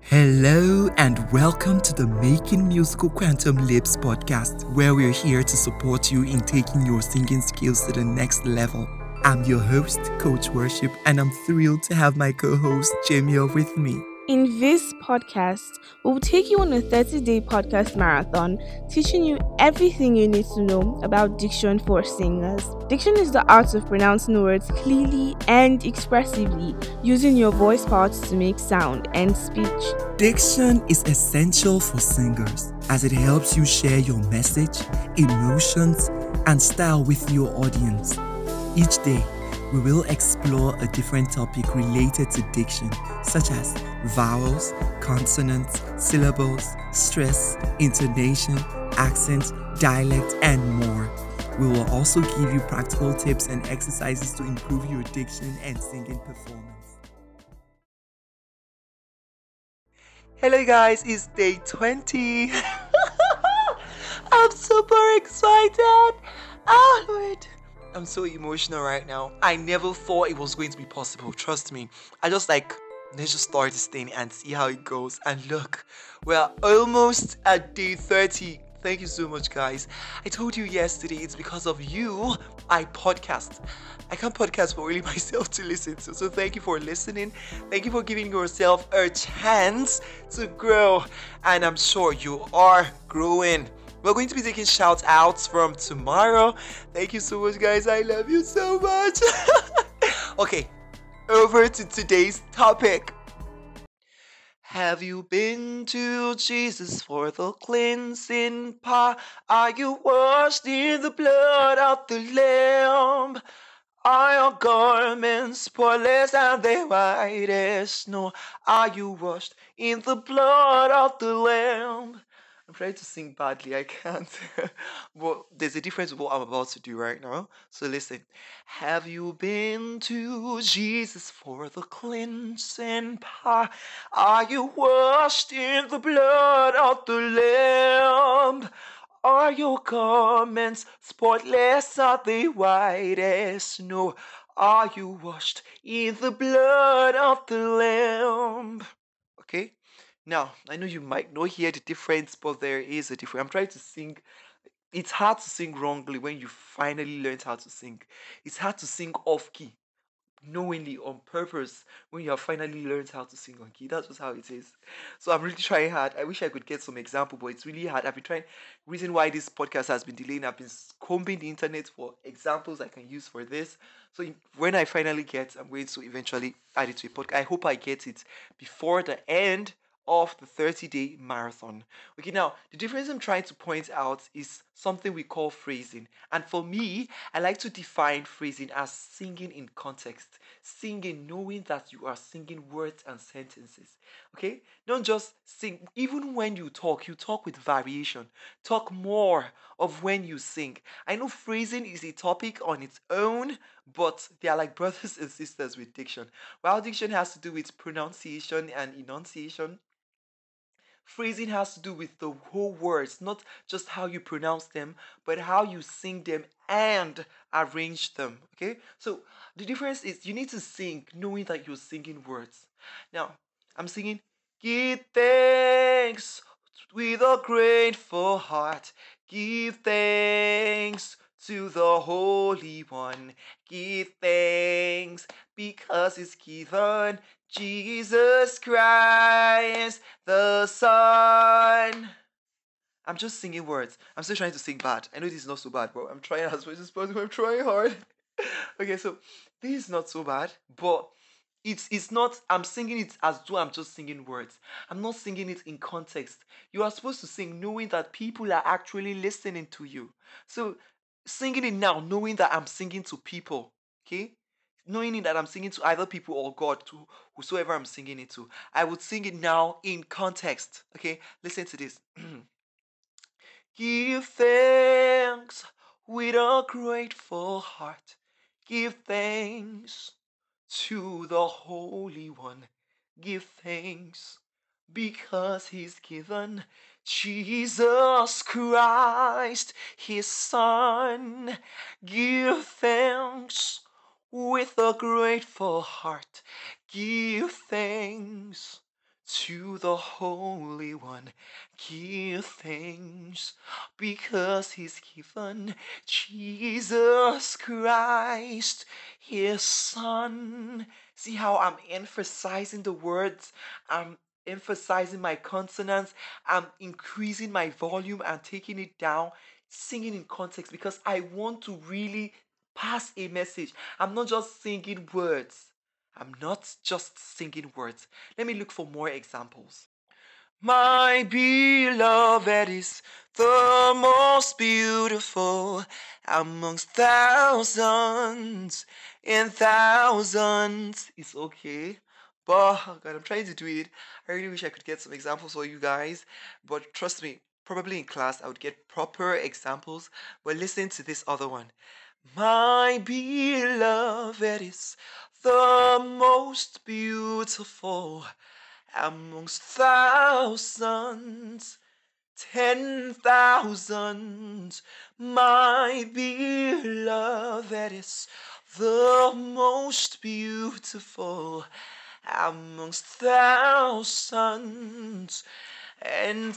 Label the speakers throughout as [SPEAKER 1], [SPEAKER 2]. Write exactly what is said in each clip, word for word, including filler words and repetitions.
[SPEAKER 1] Hello and welcome to the Making Musical Quantum Leaps podcast, where we're here to support you in taking your singing skills to the next level. I'm your host, Coach Worship, and I'm thrilled to have my co-host Jamie with me.
[SPEAKER 2] In this podcast, we'll take you on a thirty-day podcast marathon, teaching you everything you need to know about diction for singers. Diction is the art of pronouncing words clearly and expressively, using your voice parts to make sound and speech.
[SPEAKER 1] Diction is essential for singers as it helps you share your message, emotions, and style with your audience. Each day, we will explore a different topic related to diction, such as vowels, consonants, syllables, stress, intonation, accent, dialect, and more. We will also give you practical tips and exercises to improve your diction and singing performance. Hello guys, it's day twenty. I'm super excited. Oh Lord. I'm so emotional right now. I never thought it was going to be possible. Trust me. I just like, let's just start this thing and see how it goes. And look, we're almost at day thirty. Thank you so much, guys. I told you yesterday it's because of you I podcast. I can't podcast for only myself to listen to. So thank you for listening. Thank you for giving yourself a chance to grow. And I'm sure you are growing. We're going to be taking shout outs from tomorrow. Thank you so much, guys. I love you so much. Okay, over to today's topic. Have you been to Jesus for the cleansing power? Are you washed in the blood of the Lamb? Are your garments spotless and they white as snow? Are you washed in the blood of the Lamb? I'm trying to sing badly, I can't. But there's a difference with what I'm about to do right now. So listen. Have you been to Jesus for the cleansing power? Are you washed in the blood of the Lamb? Are your garments spotless? Are they white as snow? Are you washed in the blood of the Lamb? Okay? Now, I know you might not hear the difference, but there is a difference. I'm trying to sing. It's hard to sing wrongly when you finally learned how to sing. It's hard to sing off key, knowingly, on purpose, when you have finally learned how to sing on key. That's just how it is. So I'm really trying hard. I wish I could get some example, but it's really hard. I've been trying. Reason why this podcast has been delayed, I've been combing the internet for examples I can use for this. So when I finally get, I'm going to eventually add it to a podcast. I hope I get it before the end of the thirty day marathon. Okay, now the difference I'm trying to point out is something we call phrasing. And for me, I like to define phrasing as singing in context. Singing, knowing that you are singing words and sentences. Okay? Don't just sing. Even when you talk, you talk with variation. Talk more of when you sing. I know phrasing is a topic on its own, but they are like brothers and sisters with diction. While diction has to do with pronunciation and enunciation, phrasing has to do with the whole words, not just how you pronounce them, but how you sing them and arrange them. Okay? So the difference is you need to sing knowing that you're singing words. Now, I'm singing, give thanks with a grateful heart. Give thanks to the Holy One. Give thanks because it's given Jesus Christ the Son. I'm just singing words. I'm still trying to sing bad. I know this is not so bad, but I'm trying as much as possible. I'm trying hard. Okay, so this is not so bad, but it's it's not. I'm singing it as though I'm just singing words. I'm not singing it in context. You are supposed to sing knowing that people are actually listening to you. So singing it now, knowing that I'm singing to people. Okay, knowing that I'm singing to either people or God, to whosoever I'm singing it to. I would sing it now in context. Okay, listen to this. Give thanks with a grateful heart. Give thanks to the Holy One. Give thanks because He's given Jesus Christ, His Son. Give thanks with a grateful heart. Give thanks To the Holy One, give thanks because He's given Jesus Christ, His Son. See how I'm emphasizing the words? I'm emphasizing my consonants. I'm increasing my volume and taking it down, singing in context because I want to really pass a message. I'm not just singing words. I'm not just singing words. Let me look for more examples. My beloved is the most beautiful amongst thousands and thousands. It's okay. But oh God, I'm trying to do it. I really wish I could get some examples for you guys. But trust me, probably in class I would get proper examples. But listen to this other one. My beloved is the most beautiful amongst thousands, ten thousands. My beloved is the most beautiful amongst thousands and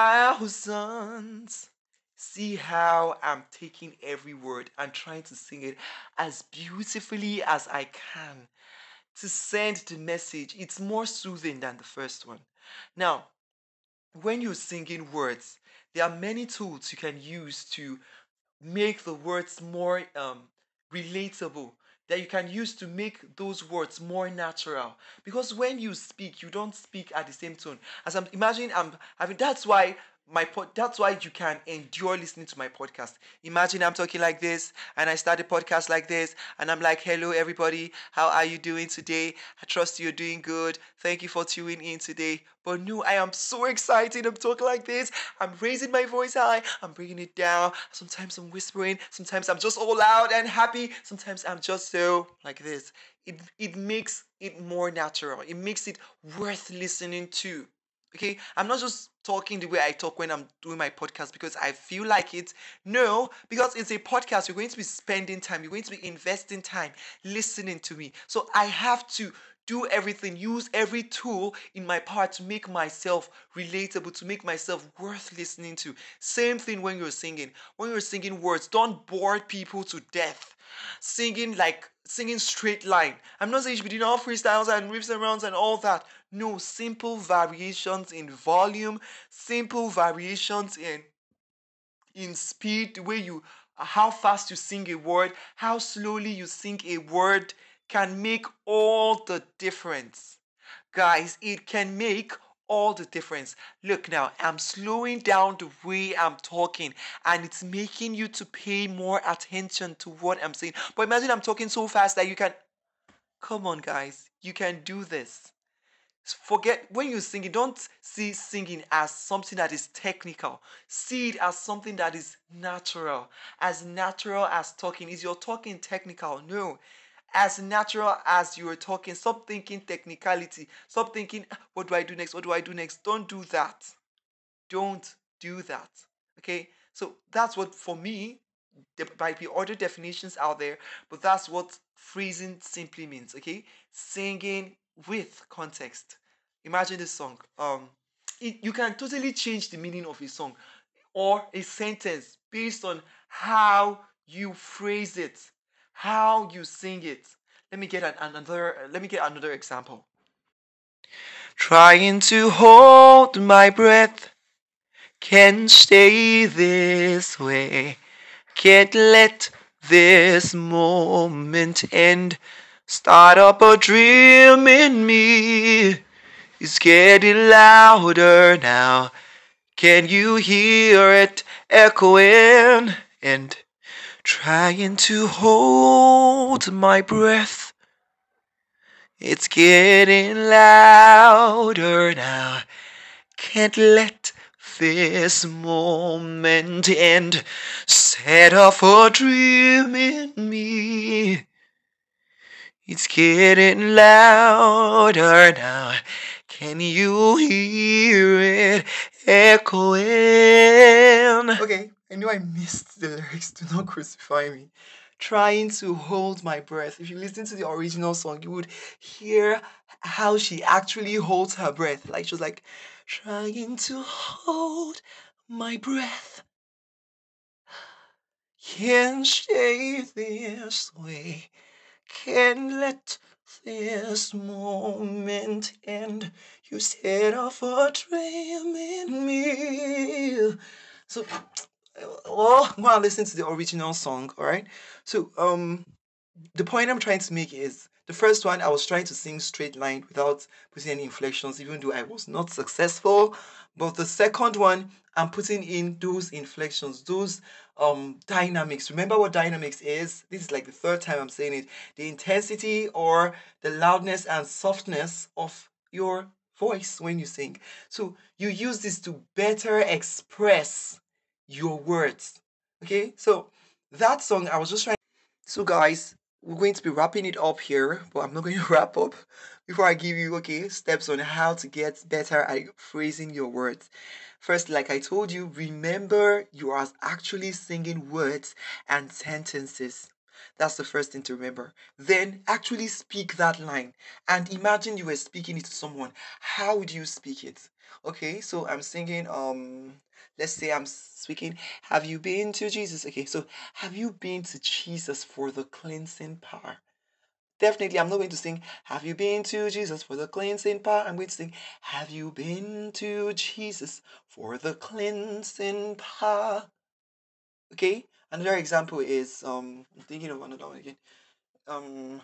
[SPEAKER 1] thousands. See how I'm taking every word and trying to sing it as beautifully as I can to send the message. It's more soothing than the first one. Now, when you're singing words, there are many tools you can use to make the words more um, relatable, that you can use to make those words more natural, because when you speak you don't speak at the same tone. As I'm imagine I'm having That's why my pod, that's why you can endure listening to my podcast. Imagine I'm talking like this and I start the podcast like this and I'm like, hello everybody, how are you doing today? I trust you're doing good. Thank you for tuning in today. But no, I am so excited. I'm talking like this. I'm raising my voice high. I'm bringing it down. Sometimes I'm whispering. Sometimes I'm just all loud and happy. Sometimes I'm just so like this. It it makes it more natural. It makes it worth listening to. Okay, I'm not just talking the way I talk when I'm doing my podcast because I feel like it. No, because it's a podcast. You're going to be spending time. You're going to be investing time listening to me. So I have to do everything, use every tool in my power to make myself relatable, to make myself worth listening to. Same thing when you're singing. When you're singing words, don't bore people to death. Singing like singing straight line. I'm not saying you should be doing all freestyles and riffs and rounds and all that. No, simple variations in volume, simple variations in in speed, the way you how fast you sing a word, how slowly you sing a word can make all the difference. Guys, it can make all the difference. Look now, I'm slowing down the way I'm talking and it's making you to pay more attention to what I'm saying. But imagine I'm talking so fast that you can come on guys, you can do this. Forget when you sing it, don't see singing as something that is technical. See it as something that is natural. As natural as talking. Is your talking technical? No. As natural as you're talking. Stop thinking technicality. Stop thinking, "Ah, what do I do next? What do I do next?" Don't do that. Don't do that. Okay? So that's what, for me, there might be other definitions out there, but that's what phrasing simply means. Okay? Singing with context. Imagine this song. Um, it, you can totally change the meaning of a song or a sentence based on how you phrase it, how you sing it. Let me get an, another. Let me get another example. Trying to hold my breath, can't stay this way. Can't let this moment end. Start up a dream in me. It's getting louder now. Can you hear it echoing? And trying to hold my breath. It's getting louder now. Can't let this moment end. Set off a dream in me. It's getting louder now. Can you hear it echoing? Okay, I know I missed the lyrics. Do not crucify me. trying to hold my breath. If you listen to the original song, you would hear how she actually holds her breath. Like she was like, trying to hold my breath. Can't stay this way. Can't let this moment end. You set off a dream in me. So, oh, well, listen to the original song, all right? So, um, the point I'm trying to make is the first one I was trying to sing straight line without putting any inflections, even though I was not successful. But the second one, I'm putting in those inflections, those um dynamics. Remember what dynamics is? This is like the third time I'm saying it. The intensity or the loudness and softness of your voice when you sing. So you use this to better express your words. Okay, so that song I was just trying. So, guys, we're going to be wrapping it up here, but I'm not going to wrap up before I give you, okay, steps on how to get better at phrasing your words. First, like I told you, remember you are actually singing words and sentences. That's the first thing to remember. Then actually speak that line and imagine you were speaking it to someone. How would you speak it? Okay, so I'm singing, um, let's say I'm speaking, have you been to Jesus? Okay, so have you been to Jesus for the cleansing power? Definitely, I'm not going to sing, have you been to Jesus for the cleansing power? I'm going to sing, have you been to Jesus for the cleansing power? Okay, another example is, um, I'm thinking of another one again. Um,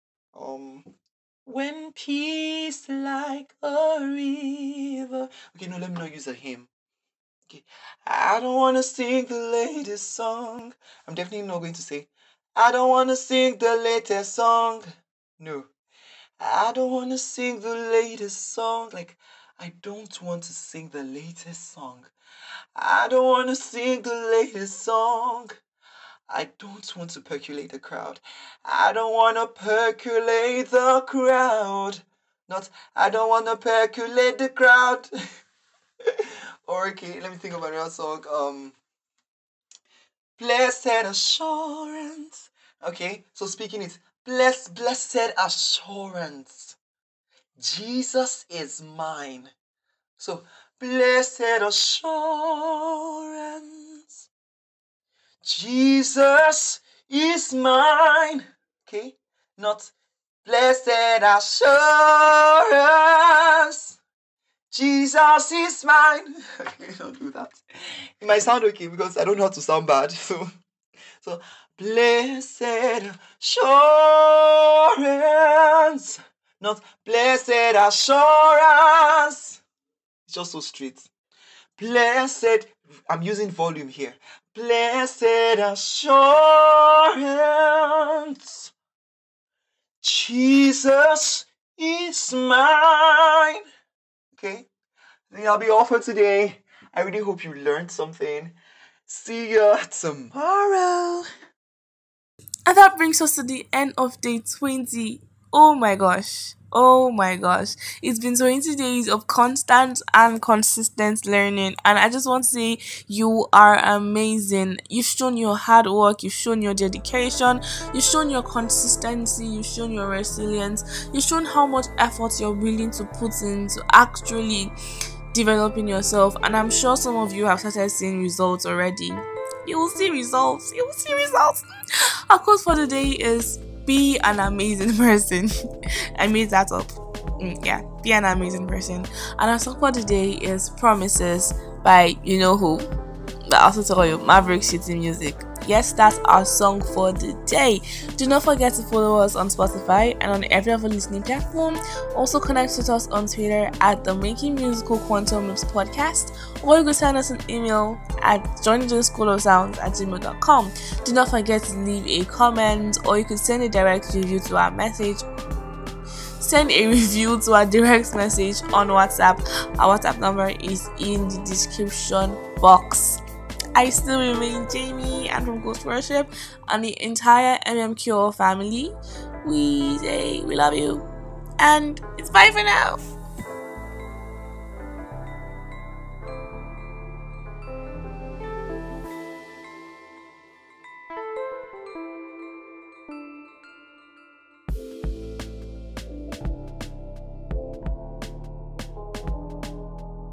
[SPEAKER 1] um, when peace like a river. Okay, no, let me not use a hymn. Okay. I don't want to sing the latest song. I'm definitely not going to say, I don't want to sing the latest song. No. I don't want to sing the latest song. Like, I don't want to sing the latest song. I don't want to sing the latest song. I don't want to percolate the crowd. I don't want to percolate the crowd. Not, I don't want to percolate the crowd. Or okay, let me think of another song. Um, Blessed assurance. Okay, so speaking is bless, blessed assurance. Jesus is mine. So blessed assurance. Jesus is mine. Okay, not blessed assurance. Jesus is mine. Okay, don't do that. It might sound okay because I don't know how to sound bad. So, so blessed assurance, not blessed assurance. It's just so straight. Blessed, I'm using volume here. Blessed assurance, Jesus is mine. Okay, I think I'll be all for today. I really hope you learned something. See ya tomorrow.
[SPEAKER 2] And that brings us to the end of day twenty. Oh my gosh. Oh my gosh. It's been twenty days of constant and consistent learning. And I just want to say you are amazing. You've shown your hard work, you've shown your dedication, you've shown your consistency, you've shown your resilience, you've shown how much effort you're willing to put into actually developing yourself. And I'm sure some of you have started seeing results already. You will see results. You will see results. Our quote for the day is be an amazing person. I made that up. Mm, yeah, be an amazing person. And our song for the day is Promises by you know who. But I also tell you Maverick City Music. Yes, that's our song for the day. Do not forget to follow us on Spotify and on every other listening platform. Also connect with us on Twitter at the Making Musical Quantum Loops Podcast, or you can send us an email at joining the school of sounds at gmail dot com. Do not forget to leave a comment, or you can send a direct review to our message. Send a review to our direct message on WhatsApp. Our WhatsApp number is in the description box. I still remain Jamie and from Ghost Worship and the entire M M Q family. We say we love you and it's bye for now.